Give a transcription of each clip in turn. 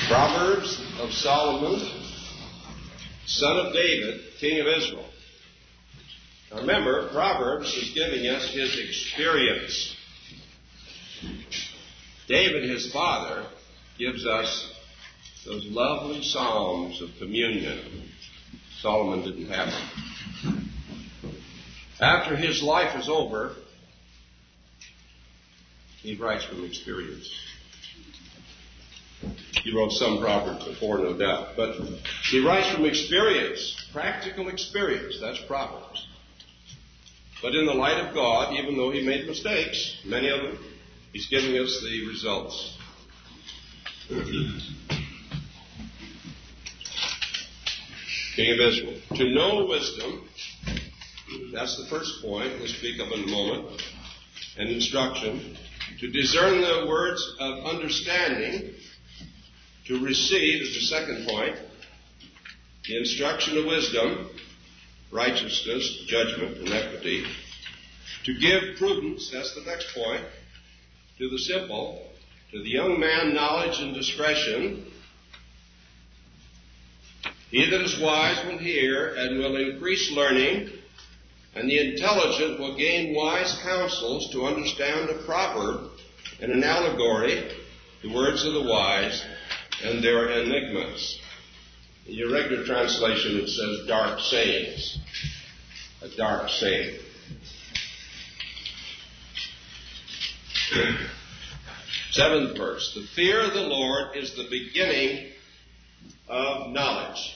Proverbs of Solomon, son of David, king of Israel. Now remember, Proverbs is giving us his experience. David, his father, gives us those lovely psalms of communion. Solomon didn't have them. After his life is over, he writes from experience. He wrote some Proverbs before, no doubt. But he writes from experience, practical experience. That's Proverbs. But in the light of God, even though he made mistakes, many of them, he's giving us the results. King of Israel. To know wisdom, that's the first point we'll speak of in a moment, and instruction. To discern the words of understanding. To receive is the second point. The instruction of wisdom, righteousness, judgment, and equity. To give prudence, that's the next point, to the simple. To the young man, knowledge and discretion. He that is wise will hear and will increase learning, and the intelligent will gain wise counsels to understand a proverb and an allegory, the words of the wise, and their enigmas. In your regular translation, it says dark sayings. A dark saying. Seventh verse. The fear of the Lord is the beginning of knowledge.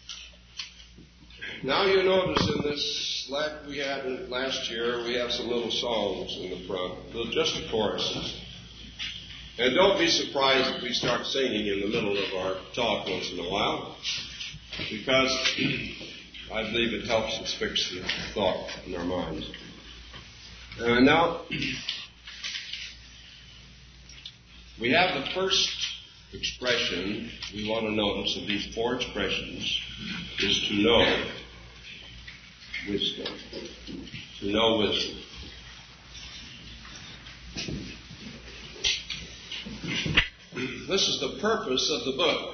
Now you notice in this, like we had last year, we have some little songs in the front, just the choruses. And don't be surprised if we start singing in the middle of our talk once in a while, because I believe it helps us fix the thought in our minds. Now, we have the first expression we want to notice of these four expressions is to know wisdom. To know wisdom. This is the purpose of the book.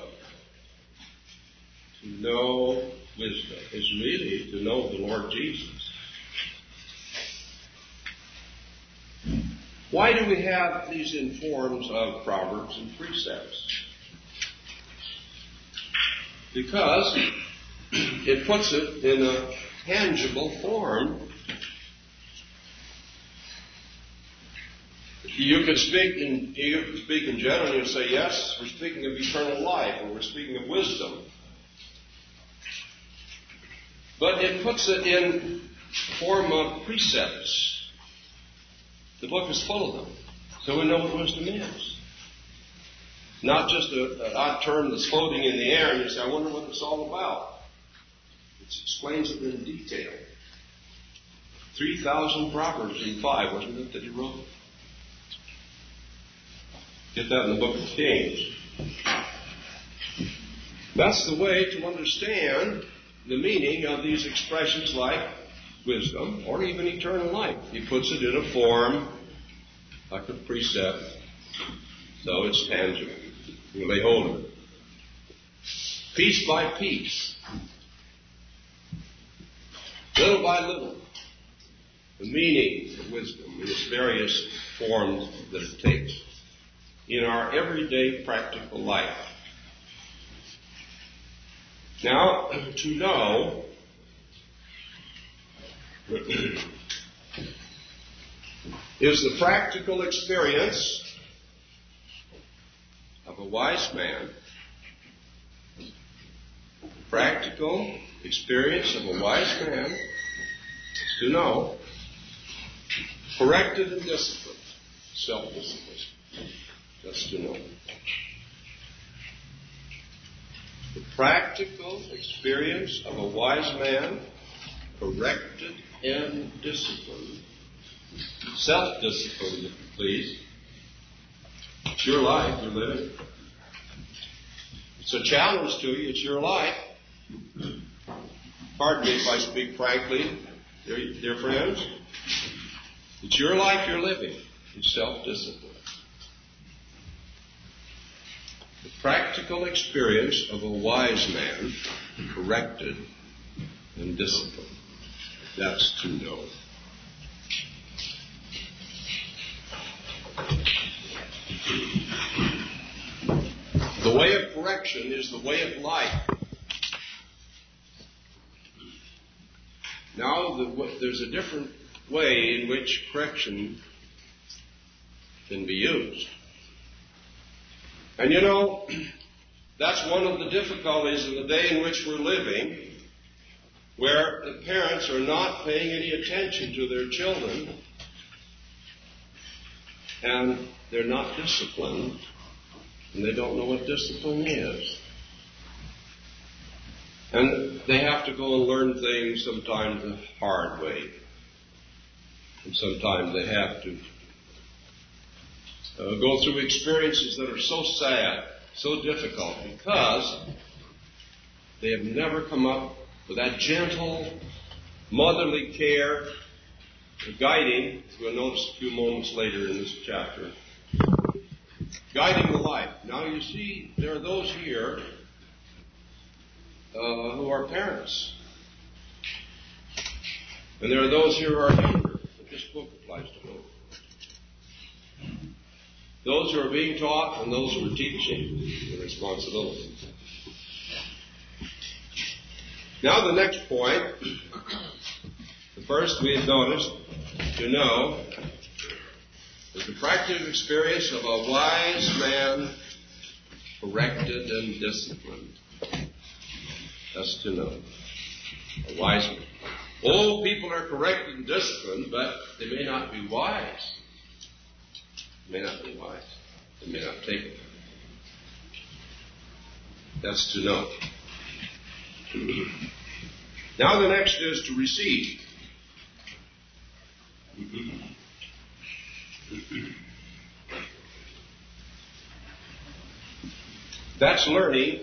To know wisdom is really to know the Lord Jesus. Why do we have these in forms of proverbs and precepts? Because it puts it in a tangible form. You could speak in general and say, yes, we're speaking of eternal life, or we're speaking of wisdom. But it puts it in form of precepts. The book is full of them, so we know what wisdom is. Not just an odd term that's floating in the air, and you say, I wonder what it's all about. It explains it in detail. 3,000 Proverbs in 5, wasn't it, that he wrote? Get that in the book of Kings. That's the way to understand the meaning of these expressions like wisdom or even eternal life. He puts it in a form like a precept, so it's tangible. You lay hold of it. Piece by piece, little by little, the meaning of wisdom in its various forms that it takes in our everyday practical life. Now, to know is the practical experience of a wise man. Practical experience of a wise man is to know, corrected and disciplined, self-discipline. That's to know. The practical experience of a wise man, corrected and disciplined. Self-discipline, if you please. It's your life you're living. It's a challenge to you. It's your life. Pardon me if I speak frankly, dear friends. It's your life you're living. It's self-discipline. The practical experience of a wise man corrected and disciplined. That's to know. The way of correction is the way of life. Now, there's a different way in which correction can be used. And you know, that's one of the difficulties in the day in which we're living, where the parents are not paying any attention to their children, and they're not disciplined, and they don't know what discipline is. And they have to go and learn things sometimes the hard way. And sometimes they have to go through experiences that are so sad, so difficult, because they have never come up with that gentle, motherly care, guiding, as we'll notice a few moments later in this chapter, guiding the life. Now you see, there are those here who are parents. And there are those here who are younger. This book applies to both. Those who are being taught and those who are teaching the responsibility. Now the next point, the first we had noticed, to know, is the practical experience of a wise man corrected and disciplined. That's to know. A wise man. Old people are corrected and disciplined, but they may not be wise. They may not be wise. They may not take it. That's to know. Now the next is to receive. That's learning.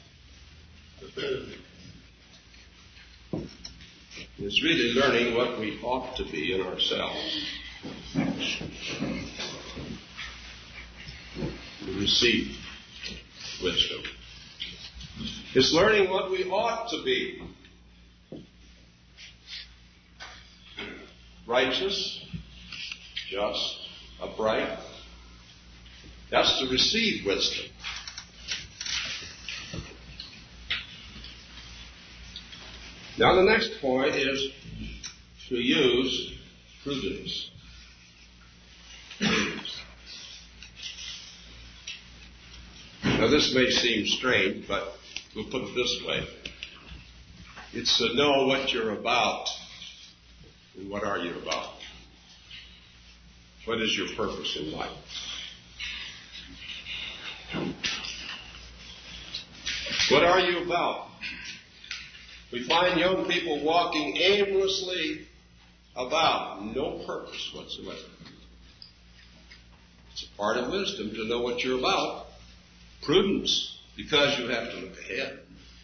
It's really learning what we ought to be in ourselves. To receive wisdom. It's learning what we ought to be. Righteous, just, upright. That's to receive wisdom. Now the next point is to use prudence. Now this may seem strange, but we'll put it this way. It's to know what you're about. And what are you about? What is your purpose in life? What are you about? We find young people walking aimlessly about, no purpose whatsoever. It's a part of wisdom to know what you're about. Prudence, because you have to look ahead.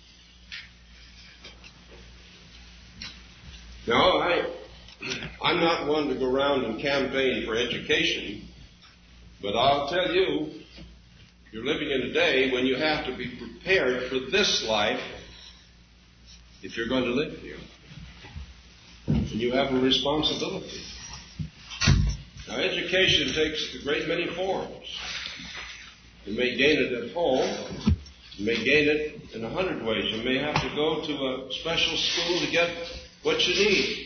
Now, I'm not one to go around and campaign for education, but I'll tell you, you're living in a day when you have to be prepared for this life if you're going to live here. And you have a responsibility. Now, education takes a great many forms. You may gain it at home. You may gain it in 100 ways. You may have to go to a special school to get what you need.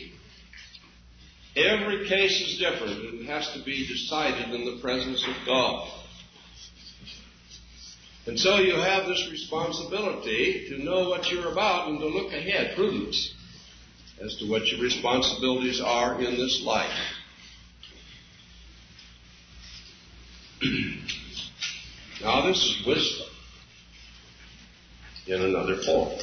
Every case is different, and it has to be decided in the presence of God. And so you have this responsibility to know what you're about and to look ahead, prudence, as to what your responsibilities are in this life. Now this is wisdom in another form.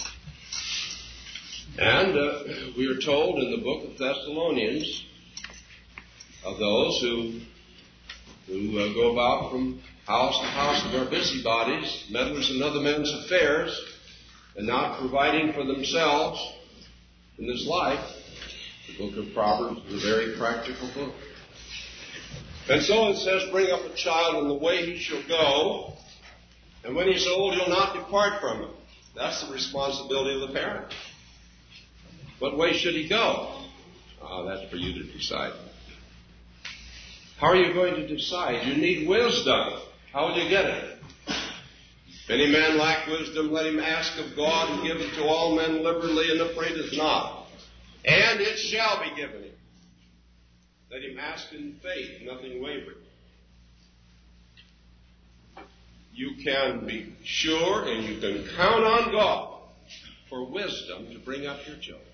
And we are told in the book of Thessalonians of those who go about from house to house and are busybodies, meddlers in other men's affairs, and not providing for themselves in this life. The book of Proverbs is a very practical book. And so it says, bring up a child in the way he shall go, And when he's old, he'll not depart from it. That's the responsibility of the parent. What way should he go? That's for you to decide. How are you going to decide? You need wisdom. How will you get it? If any man lack wisdom, let him ask of God, and give it to all men liberally, and upbraideth not. And it shall be given him. Let him ask in faith, nothing wavering. You can be sure and you can count on God for wisdom to bring up your children.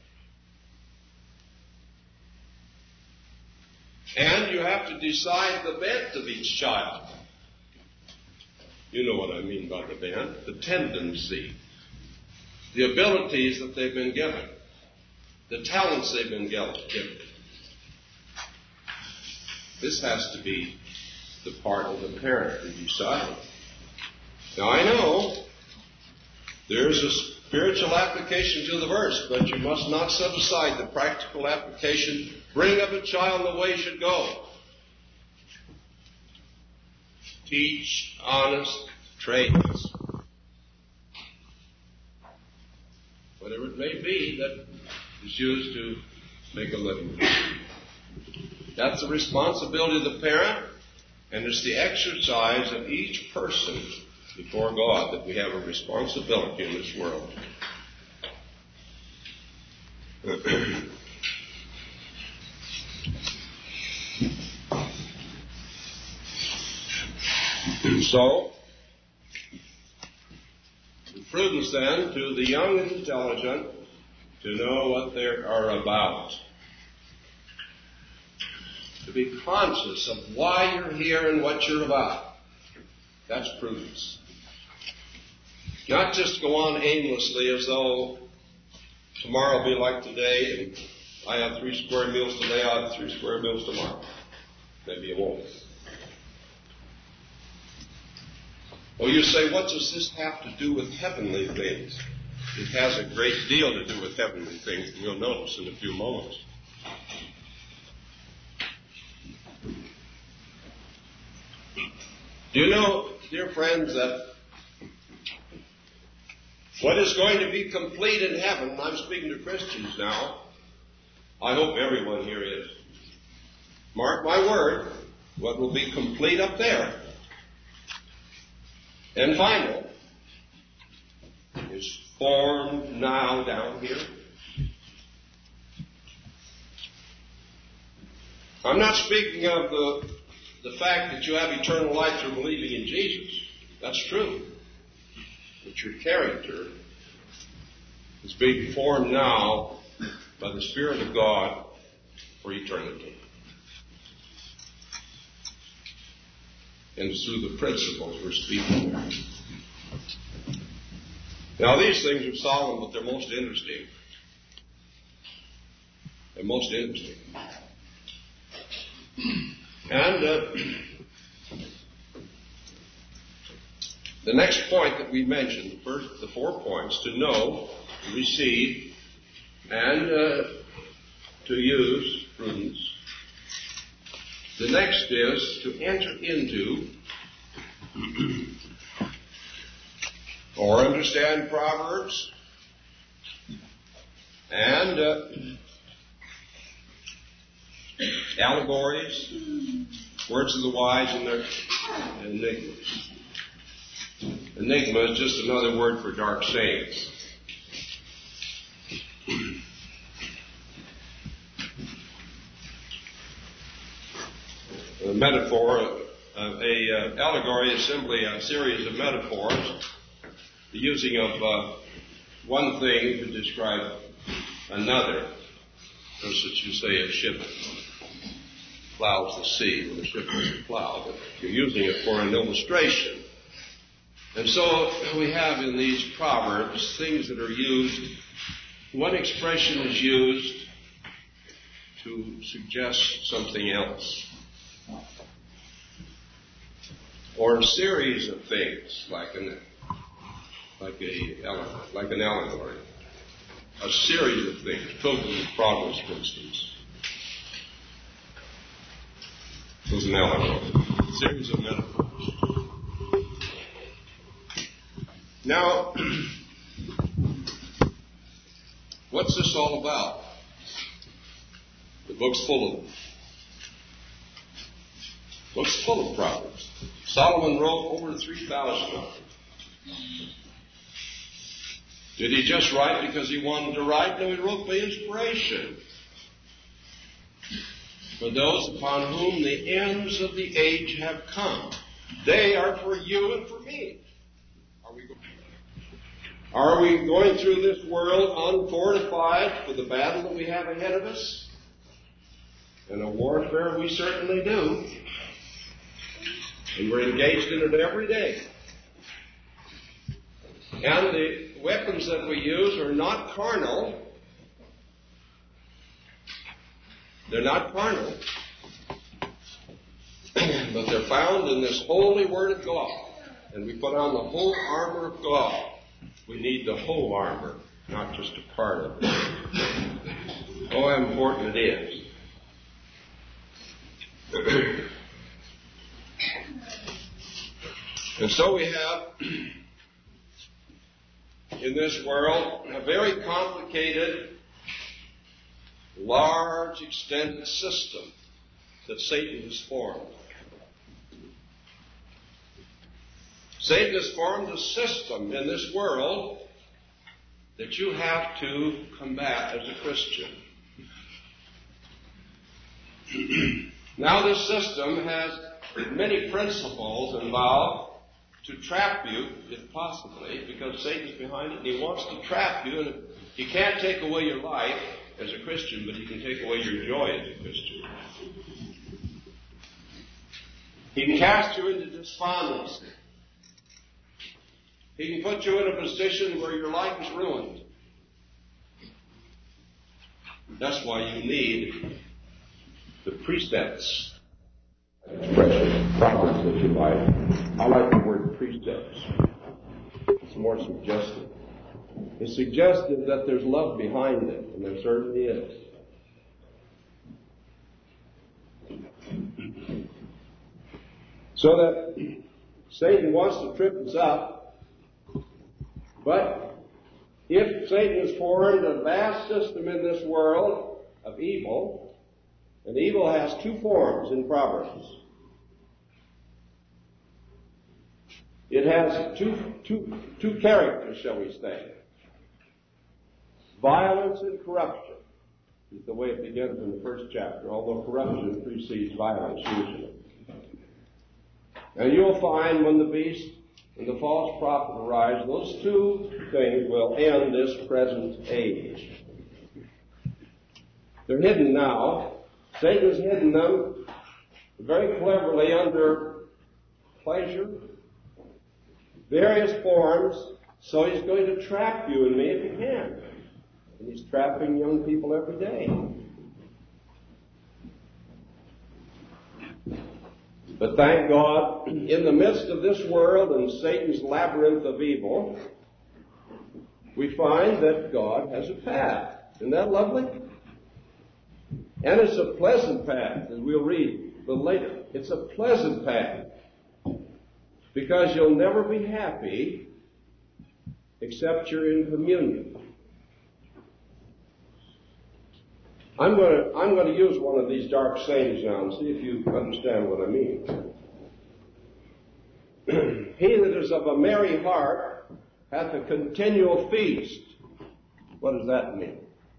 And you have to decide the bent of each child. You know what I mean by the bent, the tendency, the abilities that they've been given, the talents they've been given. This has to be the part of the parent to decide. Now I know there's a spiritual application to the verse, but you must not set aside the practical application. Bring up a child the way he should go. Teach honest trades. Whatever it may be that is used to make a living. That's the responsibility of the parent, and it's the exercise of each person before God that we have a responsibility in this world. So, prudence then to the young and intelligent to know what they are about. To be conscious of why you're here and what you're about. That's prudence. Not just go on aimlessly as though tomorrow will be like today and I have 3 square meals today, I'll have 3 square meals tomorrow. Maybe it won't. Well, you say, what does this have to do with heavenly things? It has a great deal to do with heavenly things, and you'll notice in a few moments. Do you know, dear friends, that what is going to be complete in heaven, and I'm speaking to Christians now, I hope everyone here is. Mark my word, what will be complete up there and final is formed now down here. I'm not speaking of the fact that you have eternal life through believing in Jesus. That's true. But your character is being formed now by the Spirit of God for eternity. And it's through the principles we're speaking there. Now, these things are solemn, but they're most interesting. They're most interesting. And the next point that we mentioned, the 4 points, to know, to receive, and to use prudence. The next is to enter into or understand Proverbs and allegories, words of the wise, and their enigmas. Enigma is just another word for dark sayings. A metaphor, an allegory is simply a series of metaphors, the using of one thing to describe another. For instance, you say a ship plows the sea, when the ship doesn't plow, but you're using it for an illustration. And so we have in these proverbs things that are used. One expression is used to suggest something else. Or a series of things, like an allegory. A series of things. Pilgrim Progress, for instance, was an allegory. A series of metaphors. Now, what's this all about? The book's full of them. The book's full of Proverbs. Solomon wrote over 3,000 of them. Did he just write because he wanted to write? No, he wrote by inspiration. For those upon whom the ends of the age have come. They are for you and for me. Are we going through this world unfortified for the battle that we have ahead of us? And a warfare we certainly do. And we're engaged in it every day. And the weapons that we use are not carnal. They're not carnal. But they're found in this holy Word of God. And we put on the whole armor of God. We need the whole armor, not just a part of it. Oh, how important it is. And so we have in this world a very complicated, large, extended system that Satan has formed. Satan has formed a system in this world that you have to combat as a Christian. Now this system has many principles involved to trap you, if possibly, because Satan's behind it, and he wants to trap you, and he can't take away your life as a Christian, but he can take away your joy as a Christian. He can cast you into despondency. He can put you in a position where your life is ruined. That's why you need the precepts. Expression, Proverbs, if you like. I like the word precepts. It's more suggestive. It's suggestive that there's love behind it, and there certainly is. So that Satan wants to trip us up, but if Satan has formed a vast system in this world of evil, and evil has two forms in Proverbs. It has two characters, shall we say. Violence and corruption is the way it begins in the first chapter, although corruption precedes violence usually. And you'll find when the beast and the false prophet arise, those two things will end this present age. They're hidden now. Satan's hidden them very cleverly under pleasure, various forms, so he's going to trap you and me if he can. And he's trapping young people every day. But thank God, in the midst of this world and Satan's labyrinth of evil, we find that God has a path. Isn't that lovely? And it's a pleasant path, as we'll read a little later. It's a pleasant path. Because you'll never be happy except you're in communion. I'm going to use one of these dark sayings now and see if you understand what I mean. He that is of a merry heart hath a continual feast. What does that mean?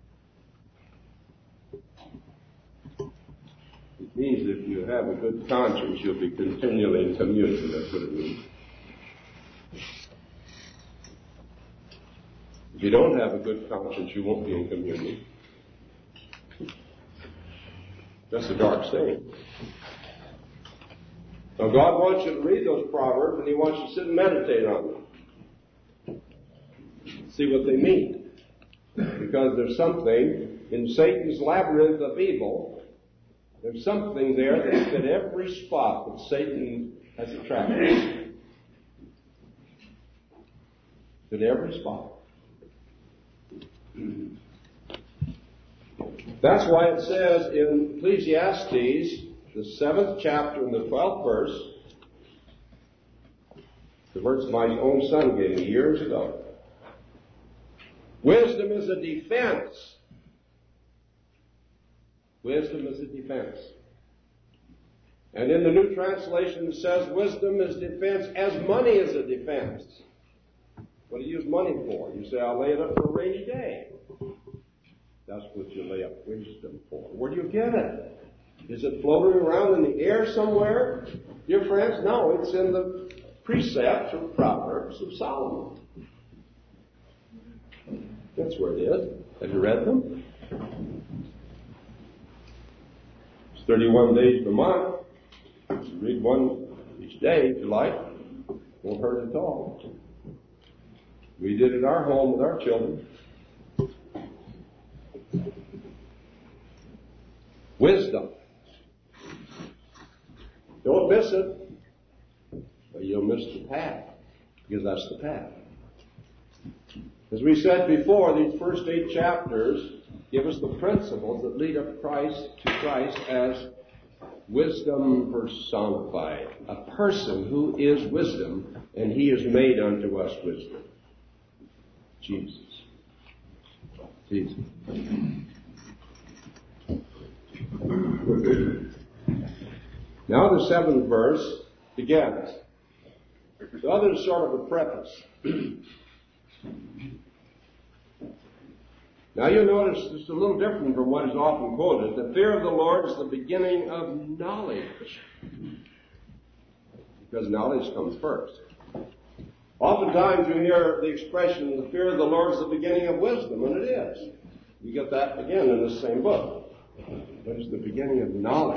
It means if you have a good conscience, you'll be continually in communion. That's what it means. If you don't have a good conscience, you won't be in communion. That's a dark saying. Now God wants you to read those Proverbs, and He wants you to sit and meditate on them. See what they mean. Because there's something in Satan's labyrinth of evil, there's something there that's at every spot that Satan has attracted. At every spot. That's why it says in Ecclesiastes, the 7th chapter and the 12th verse, The words my own son gave me years ago. Wisdom is a defense. Wisdom is a defense. And in the New Translation it says wisdom is defense as money is a defense. What do you use money for? You say, I'll lay it up for a rainy day. That's what you lay up wisdom for. Where do you get it? Is it floating around in the air somewhere? Dear friends, no, it's in the precepts or proverbs of Solomon. That's where it is. Have you read them? It's 31 days of the month. You read one each day if you like. Won't hurt at all. We did it at our home with our children. Wisdom. Don't miss it, or you'll miss the path, because that's the path. As we said before, these first 8 chapters give us the principles that lead up to Christ as wisdom personified. A person who is wisdom, and he is made unto us wisdom. Jesus. Jesus. Now the 7th verse begins. The other is sort of a preface. Now you'll notice it's a little different from what is often quoted. The fear of the Lord is the beginning of knowledge. Because knowledge comes first. Oftentimes you hear the expression, the fear of the Lord is the beginning of wisdom, and it is. You get that again in this same book. But it's the beginning of knowledge.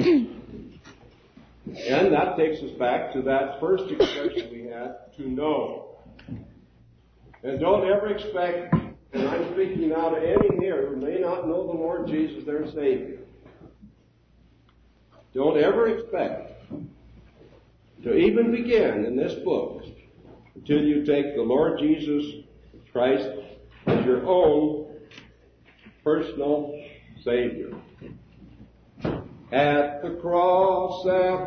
And that takes us back to that first expression we had, to know. And don't ever expect, and I'm speaking now to any here who may not know the Lord Jesus, their Savior. Don't ever expect to even begin in this book until you take the Lord Jesus Christ as your own personal Savior. At the cross,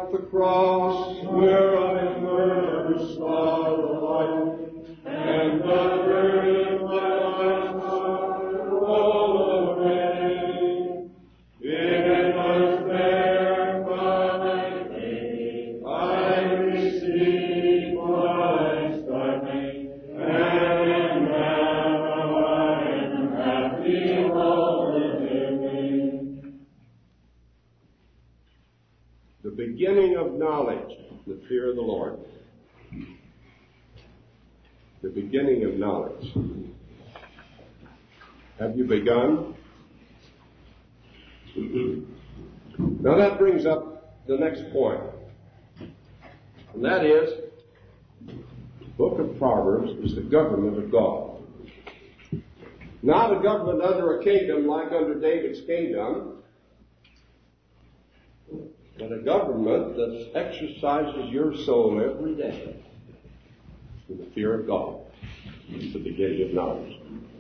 where I first saw the light, and the burden of my heart rolled away. It was there by faith I received Christ's name, and now I am happy all in Him. The beginning of knowledge, the fear of the Lord. The beginning of knowledge. Have you begun? Now that brings up the next point. And that is, the book of Proverbs is the government of God. Not a government under a kingdom like under David's kingdom, but a government that exercises your soul every day in the fear of God. It's the beginning of knowledge.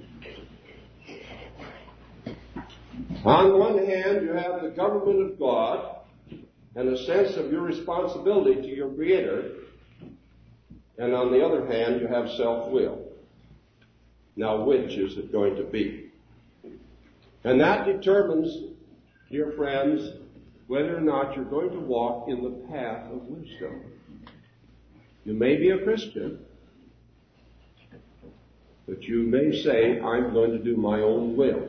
On one hand, you have the government of God and a sense of your responsibility to your Creator. And on the other hand, you have self-will. Now, which is it going to be? And that determines, dear friends, whether or not you're going to walk in the path of wisdom. You may be a Christian, but you may say, I'm going to do my own will.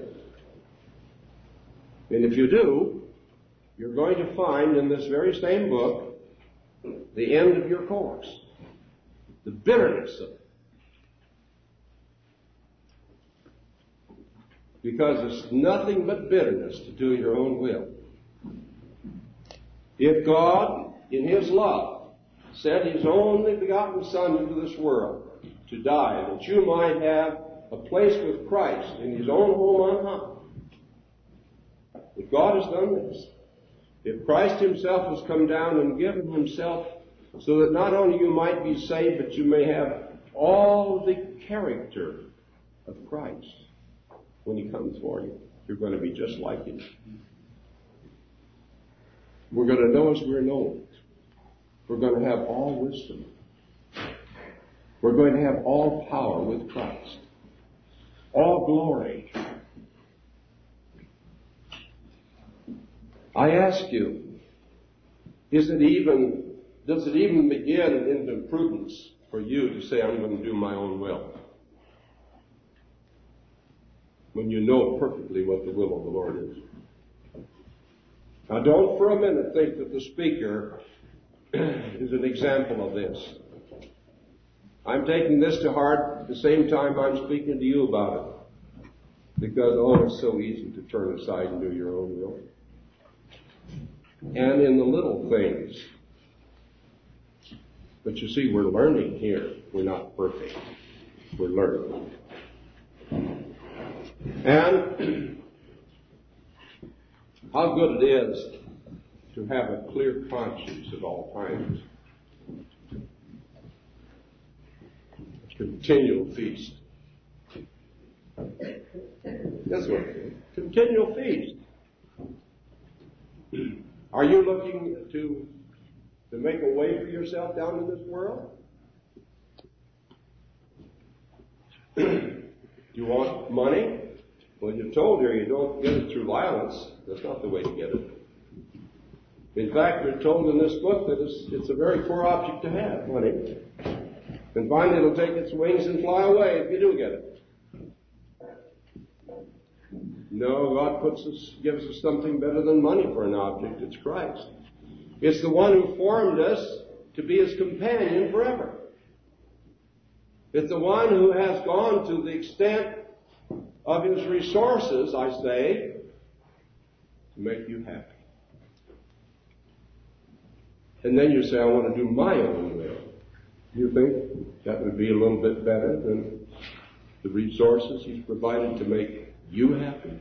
And if you do, you're going to find in this very same book the end of your course, the bitterness of it. Because it's nothing but bitterness to do your own will. If God, in His love, sent His only begotten Son into this world to die, that you might have a place with Christ in His own home on high, if God has done this, if Christ Himself has come down and given Himself so that not only you might be saved, but you may have all the character of Christ when He comes for you, you're going to be just like Him. We're going to know as we're known. We're going to have all wisdom. We're going to have all power with Christ. All glory. I ask you, does it even begin into prudence for you to say, I'm going to do my own will? When you know perfectly what the will of the Lord is. Now don't for a minute think that the speaker is an example of this. I'm taking this to heart at the same time I'm speaking to you about it. Because, it's so easy to turn aside and do your own will. And in the little things. But you see, we're learning here. We're not perfect. We're learning. And how good it is to have a clear conscience at all times. Continual feast. That's what it is. Continual feast. Are you looking to make a way for yourself down in this world? You want money? Well, you're told here you don't get it through violence. That's not the way to get it. In fact, you're told in this book that it's a very poor object to have, money. And finally it'll take its wings and fly away if you do get it. No, God gives us something better than money for an object. It's Christ. It's the one who formed us to be His companion forever. It's the one who has gone to the extent of His resources, I say, to make you happy. And then you say, I want to do my own will. You think that would be a little bit better than the resources He's provided to make you happy?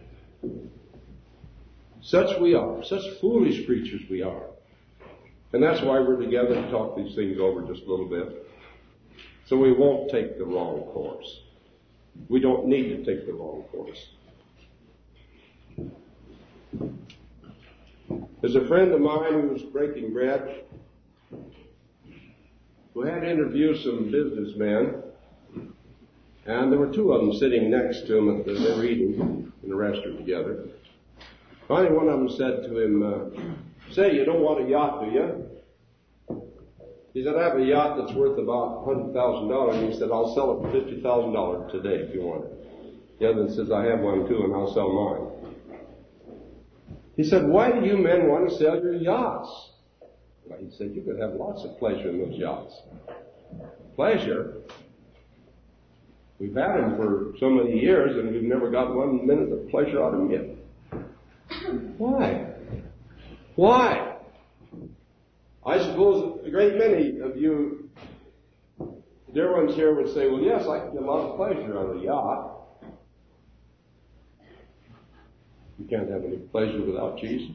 Such we are. Such foolish creatures we are. And that's why we're together to talk these things over just a little bit. So we won't take the wrong course. We don't need to take the wrong course. There's a friend of mine who was breaking bread who had to interview some businessmen, and there were two of them sitting next to him. They were eating in a restaurant together. Finally, one of them said to him, say, you don't want a yacht, do you? He said, I have a yacht that's worth about $100,000. And he said, I'll sell it for $50,000 today if you want it. The other one says, I have one too, and I'll sell mine. He said, why do you men want to sell your yachts? Well, he said, you could have lots of pleasure in those yachts. Pleasure? We've had them for so many years, and we've never got 1 minute of pleasure out of them yet. Why? Why? I suppose a great many of you, dear ones here, would say, well, yes, I can get a lot of pleasure out of a yacht. You can't have any pleasure without Jesus.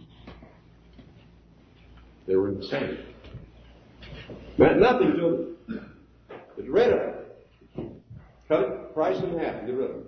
They were insane. Meant nothing to them. Get rid of it. Cut it, price in half, get rid of it.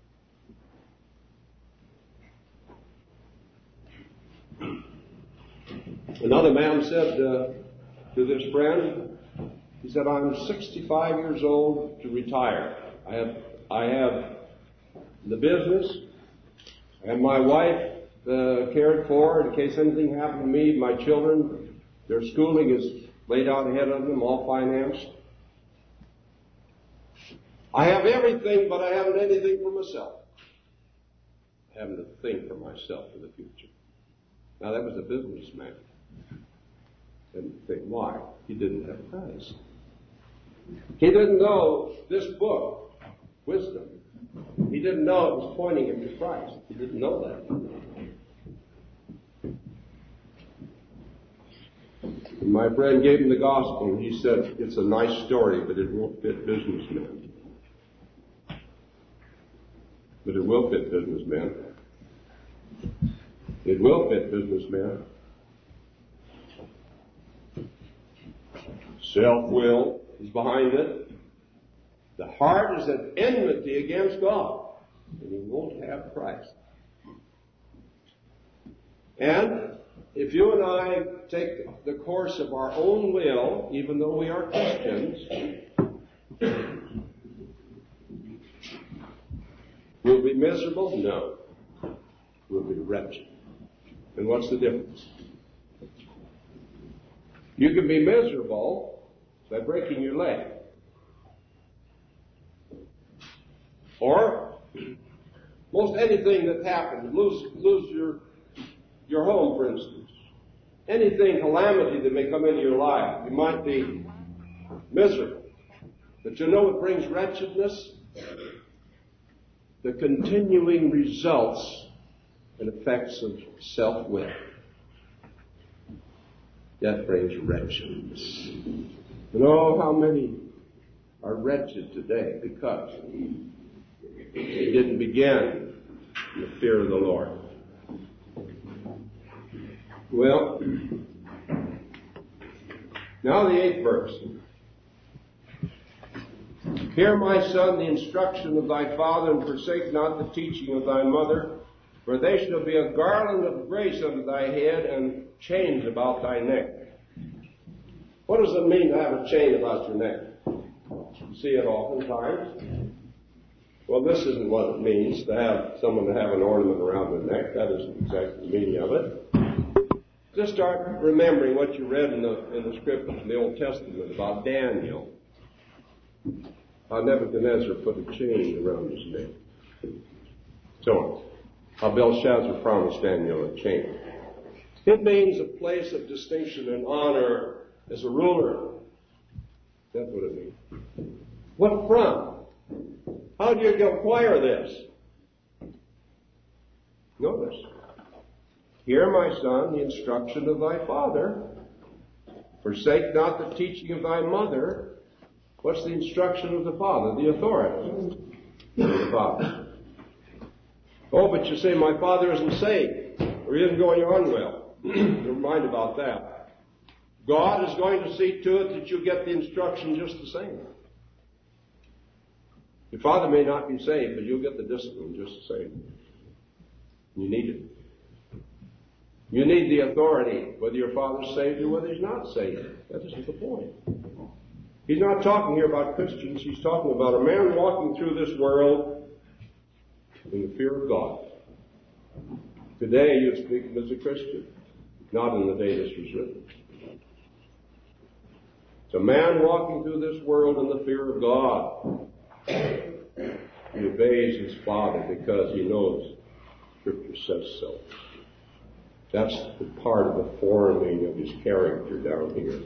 Another man said to this friend, he said, I'm 65 years old to retire. I have the business, I have my wife cared for in case anything happened to me, my children, their schooling is laid out ahead of them, all financed. I have everything, but I haven't anything for myself. I haven't a thing for myself for the future. Now that was a businessman. And think, why? He didn't have Christ. He didn't know this book, wisdom. He didn't know it was pointing him to Christ. He didn't know that. And my friend gave him the gospel, and he said, it's a nice story, but it won't fit businessmen. But it will fit businessmen. It will fit businessmen. Self-will is behind it. The heart is at enmity against God, and he won't have Christ. And if you and I take the course of our own will, even though we are Christians, Will be miserable? No. Will be wretched. And what's the difference? You can be miserable by breaking your leg. Or most anything that happens, lose your home, for instance. Anything, calamity that may come into your life, you might be miserable. But you know what brings wretchedness? The continuing results and effects of self-will. That brings wretchedness. And oh, how many are wretched today because they didn't begin in the fear of the Lord. Well, now the 8th verse. Hear, my son, the instruction of thy father, and forsake not the teaching of thy mother, for they shall be a garland of grace unto thy head, and chains about thy neck. What does it mean to have a chain about your neck? You see it oftentimes. Well, this isn't what it means to have someone to have an ornament around their neck. That isn't exactly the meaning of it. Just start remembering what you read in the scriptures in the Old Testament about Daniel. How Nebuchadnezzar put a chain around his neck. So on. How Belshazzar promised Daniel a chain. It means a place of distinction and honor as a ruler. That's what it means. What from? How do you acquire this? Notice. Hear, my son, the instruction of thy father. Forsake not the teaching of thy mother. What's the instruction of the father? The authority of the father. Oh, but you say, my father isn't saved, or he isn't going on well. Never mind about that. God is going to see to it that you get the instruction just the same. Your father may not be saved, but you'll get the discipline just the same. You need it. You need the authority, whether your father's saved or whether he's not saved. That isn't the point. He's not talking here about Christians. He's talking about a man walking through this world in the fear of God. Today you speak as a Christian, not in the day this was written. It's a man walking through this world in the fear of God. He obeys his father because he knows Scripture says so. That's the part of the forming of his character down here.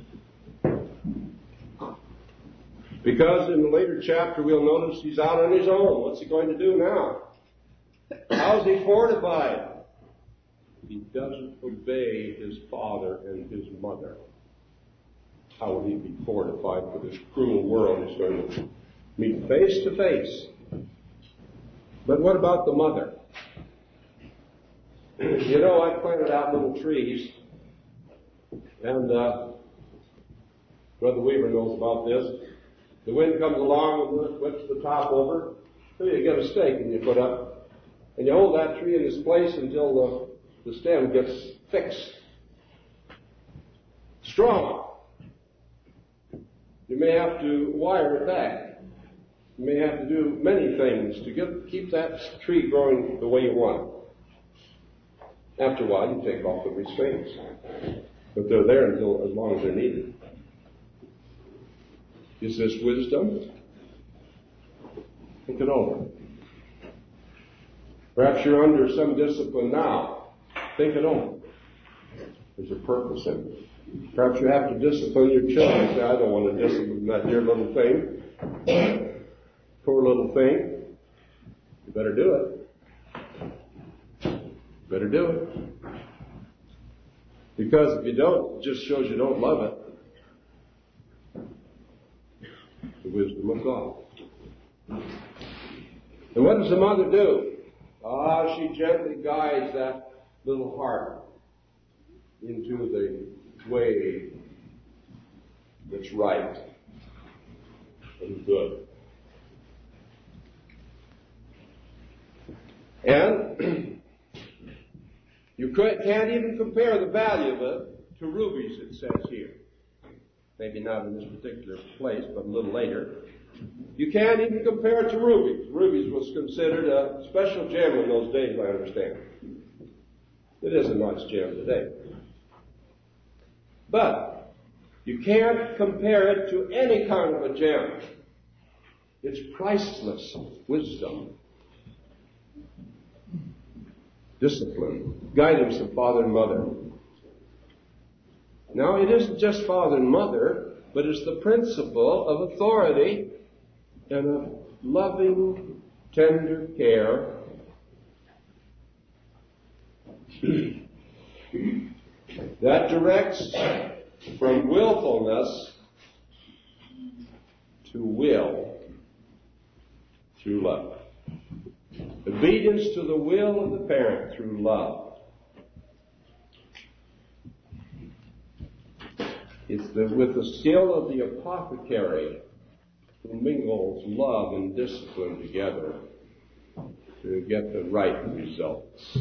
Because in the later chapter we'll notice he's out on his own. What's he going to do now? How's he fortified? He doesn't obey his father and his mother. How will he be fortified for this cruel world he's going to meet face to face? But what about the mother? You know, I planted out little trees, and Brother Weaver knows about this. The wind comes along and whips the top over, so you get a stake and you put up, and you hold that tree in its place until the stem gets fixed, strong. You may have to wire it back. You may have to do many things to keep that tree growing the way you want it. After a while, you take off the restraints, but they're there until as long as they're needed. Is this wisdom? Think it over. Perhaps you're under some discipline now. Think it over. There's a purpose in it. Perhaps you have to discipline your children. Say, I don't want to discipline that dear little thing. Poor little thing. You better do it. Better do it. Because if you don't, it just shows you don't love it. The wisdom of God. And what does the mother do? She gently guides that little heart into the way that's right and good. And you can't even compare the value of it to rubies, it says here. Maybe not in this particular place, but a little later. You can't even compare it to rubies. Rubies was considered a special gem in those days, I understand. It is a nice gem today. But you can't compare it to any kind of a gem. It's priceless wisdom, discipline, guidance of father and mother. Now, it isn't just father and mother, but it's the principle of authority and of loving, tender care that directs from willfulness to will through love. Obedience to the will of the parent through love. It's with the skill of the apothecary who mingles love and discipline together to get the right results.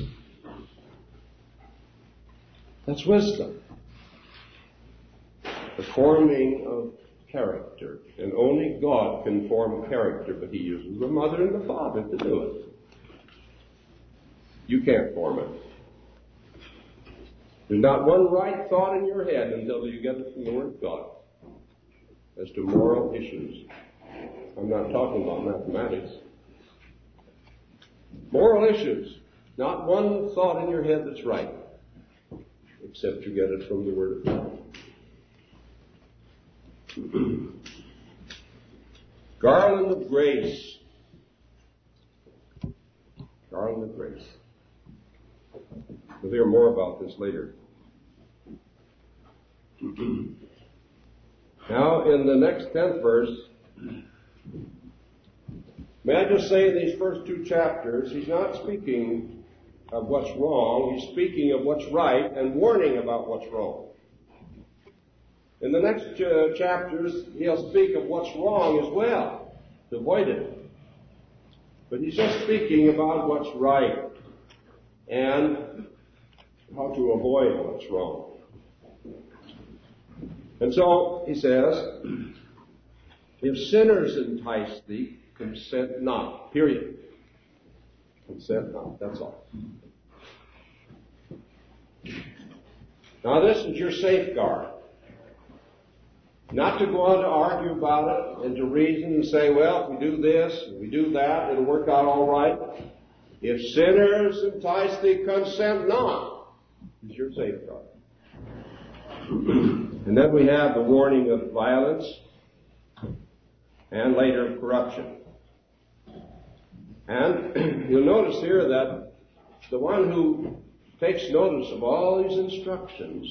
That's wisdom. The forming of character. And only God can form character, but He uses the mother and the father to do it. You can't form it. There's not one right thought in your head until you get it from the Word of God as to moral issues. I'm not talking about mathematics. Moral issues. Not one thought in your head that's right, except you get it from the Word of God. Garland of grace. Garland of grace. We'll hear more about this later. Now, in the next 10th verse, may I just say in these first two chapters, he's not speaking of what's wrong, he's speaking of what's right and warning about what's wrong. In the next chapters, he'll speak of what's wrong as well, to avoid it. But he's just speaking about what's right and how to avoid what's wrong. And so, he says, if sinners entice thee, consent not. Period. Consent not. That's all. Now, this is your safeguard. Not to go on to argue about it and to reason and say, well, if we do this and we do that, it'll work out all right. If sinners entice thee, consent not. Is your safeguard. And then we have the warning of violence and later of corruption. And you'll notice here that the one who takes notice of all these instructions,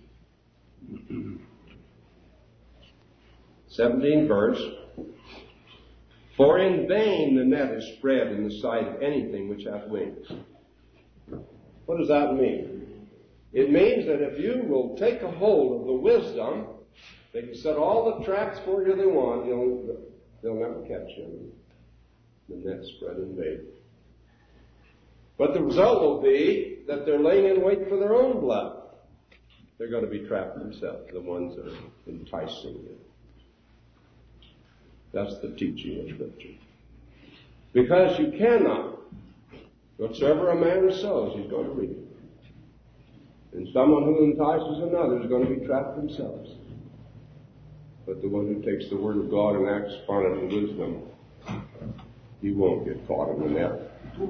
17th verse, for in vain the net is spread in the sight of anything which hath wings. What does that mean? It means that if you will take a hold of the wisdom, they can set all the traps for you they want, they'll never catch you. The net spread in vain. But the result will be that they're laying in wait for their own blood. They're going to be trapped themselves, the ones that are enticing you. That's the teaching of Scripture. Because you cannot, whatsoever a man sows, he's going to reap. And someone who entices another is going to be trapped themselves. But the one who takes the Word of God and acts upon it in wisdom, he won't get caught in the net.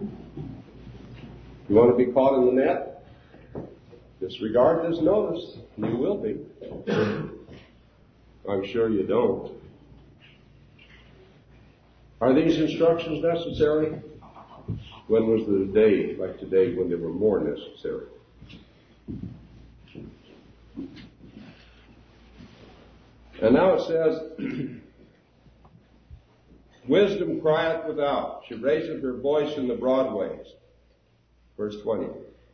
You want to be caught in the net? Disregard this notice, and you will be. I'm sure you don't. Are these instructions necessary? When was the day, like today, when they were more necessary? And now it says, wisdom crieth without. She raiseth her voice in the broad ways. Verse 20.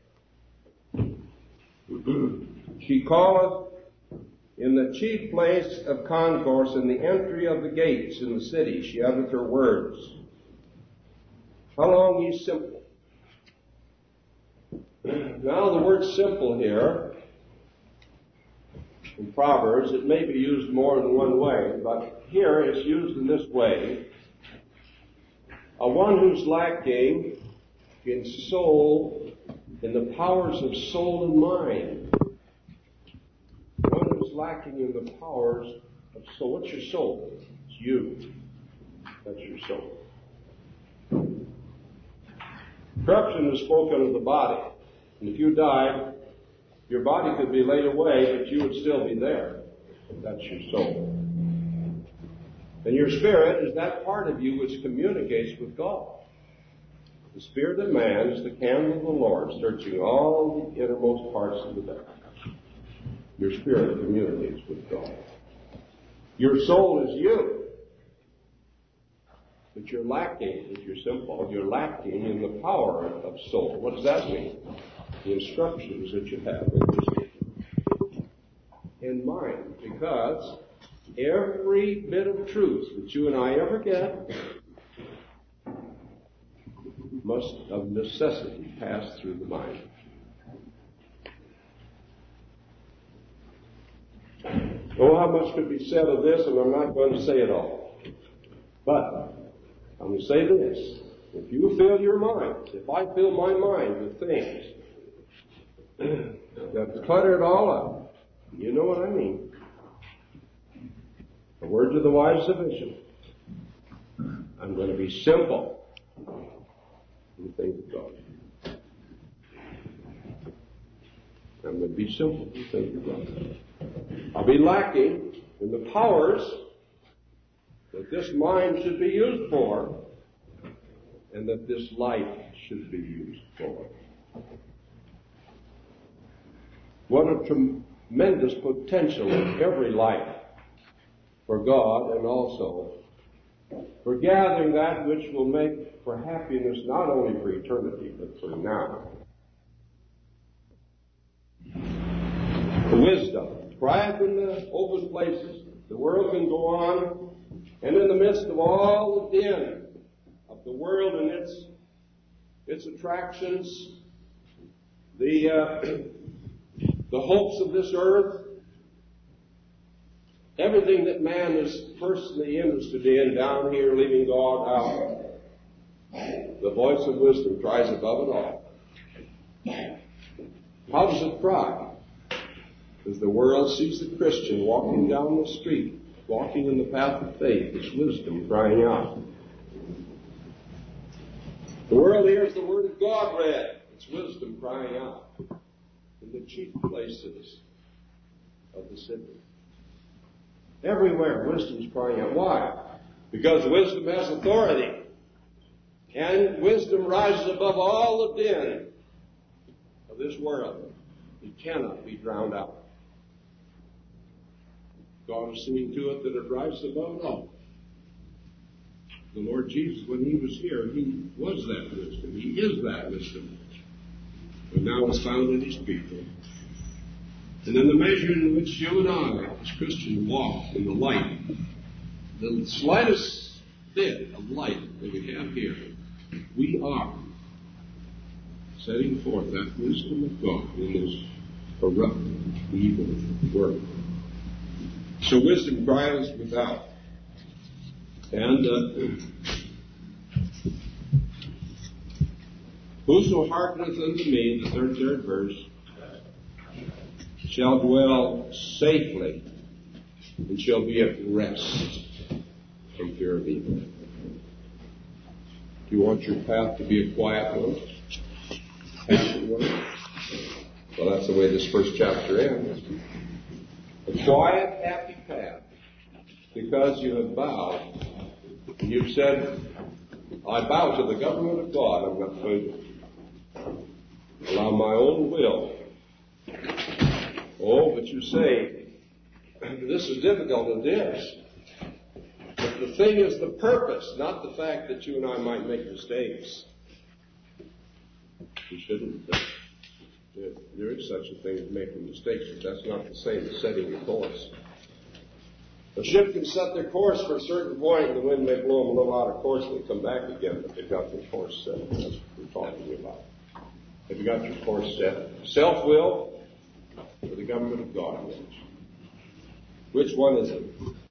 She calleth in the chief place of concourse, in the entry of the gates in the city. She uttereth her words. How long ye simple? Now the word simple here in Proverbs, it may be used more than one way, but here it's used in this way. One who's lacking in soul, in the powers of soul and mind. One who's lacking in the powers of soul. What's your soul? It's you. That's your soul. Corruption is spoken of the body. And if you died, your body could be laid away, but you would still be there. That's your soul. And your spirit is that part of you which communicates with God. The spirit of man is the candle of the Lord, searching all the innermost parts of the depth. Your spirit communicates with God. Your soul is you. But you're lacking, if you're simple, you're lacking in the power of soul. What does that mean? The instructions that you have in mind. Because every bit of truth that you and I ever get must of necessity pass through the mind. Oh, how much could be said of this, and I'm not going to say it all. But I'm going to say this. If you fill your mind, if I fill my mind with things that clutter it all up, you know what I mean. The words of the wise sufficient. I'm going to be simple in the things of God. I'm going to be simple in the things of God. I'll be lacking in the powers that this mind should be used for and that this life should be used for. What a tremendous potential in every life for God and also for gathering that which will make for happiness not only for eternity but for now. Wisdom. Quiet in the open places. The world can go on, and in the midst of all the din of the world and its attractions, the hopes of this earth, everything that man is personally interested in down here, leaving God out, the voice of wisdom cries above it all. How does it cry? As the world sees the Christian walking down the street, walking in the path of faith, it's wisdom crying out. The world hears the word of God read, it's wisdom crying out in the chief places of the city. Everywhere, wisdom's crying out. Why? Because wisdom has authority. And wisdom rises above all the din of this world. It cannot be drowned out. God is seeing to it that it rises above it all. The Lord Jesus, when he was here, he was that wisdom. He is that wisdom. But now it's found in his people. And in the measure in which you and I, as Christians, walk in the light, the slightest bit of light that we have here, we are setting forth that wisdom of God in this corrupt, evil world. So wisdom cries without. And whoso hearkeneth unto me, the third verse, shall dwell safely and shall be at rest from fear of evil. Do you want your path to be a quiet one? Happy one? Well, that's the way this first chapter ends. A quiet, happy path. Because you have bowed. And you've said, I bow to the government of God. I'm not going to allow my own will. Oh, but you say, this is difficult, it is. But the thing is the purpose, not the fact that you and I might make mistakes. We shouldn't. There is such a thing as making mistakes, but that's not the same as setting your course. A ship can set their course for a certain point, and the wind may blow them a little out of course, and they come back again, but they've got their course set. That's what we're talking about. Have you got your course set? Self-will or the government of God? Which one is it?